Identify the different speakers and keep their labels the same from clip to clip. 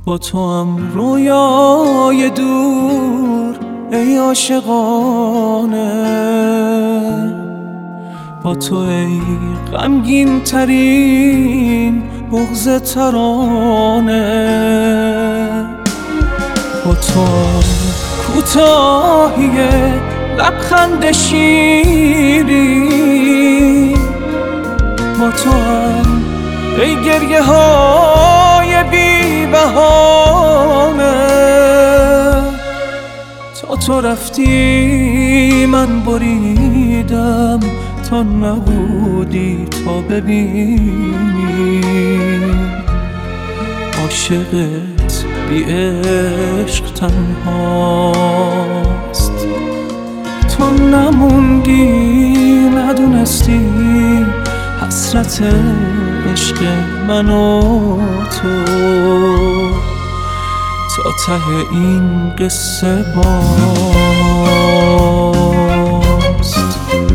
Speaker 1: با تو هم رویای دور ای عاشقانه، با تو ای غمگین ترین بغض ترانه، با تو کوتاهی لبخند شیرین، با تو هم ای گریه های بی بهانه. تا تو رفتی من بریدم، تا نبودی تا ببینی عاشقت بی عشق تنهاست. تو نموندی ندونستی حسرت عشق من و تو، تا ته این قصه باست.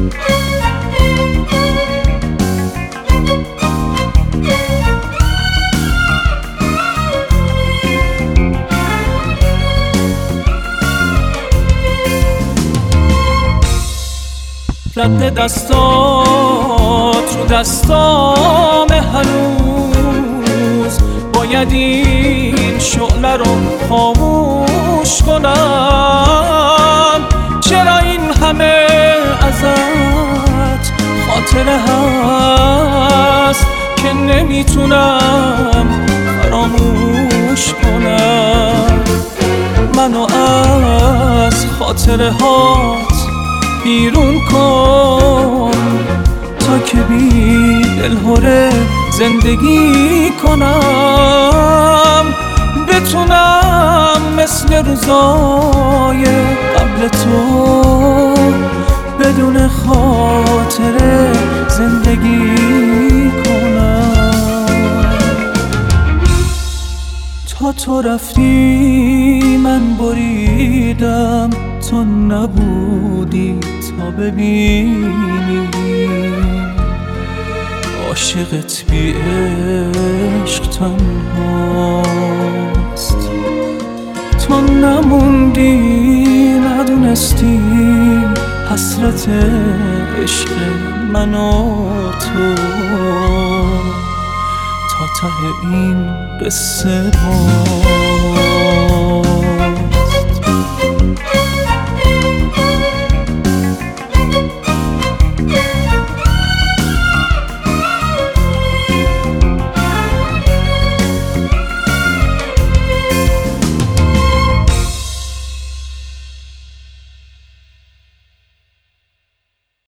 Speaker 1: رد دستات رو دستام هنوز، باید این شعله رو خاموش کنم. چرا این همه ازت خاطره هست که نمیتونم فراموش کنم. منو از خاطره هات بیرون کن تا که بی دلهره زندگی کنم. بتونم مثل روزای قبل تو بدون خاطره زندگی کنم. تا تو رفتی من بریدم، تو نبودی تا ببینی عاشقت بی عشق تنهاست. تو نموندی ندونستی حسرت عشق من و تو، تا ته این قصه باست.